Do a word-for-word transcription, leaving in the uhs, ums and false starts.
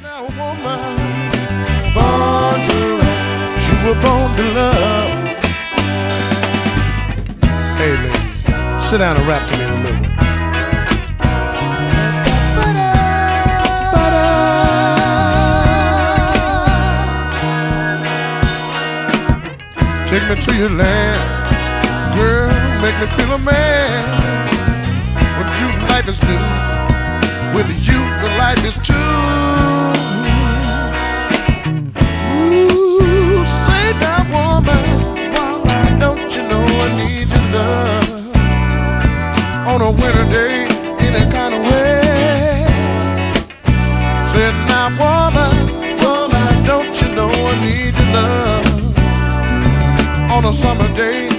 Now, woman, born to run. You were born to love. Hey, ladies, sit down and rap to me a little. Take me to your land, girl, make me feel a man. What you life is new, with you the life is too. Ooh, say that woman, woman, don't you know I need your love on a winter day, any kind of way. Say now, woman, woman, don't you know I need your love on a summer day,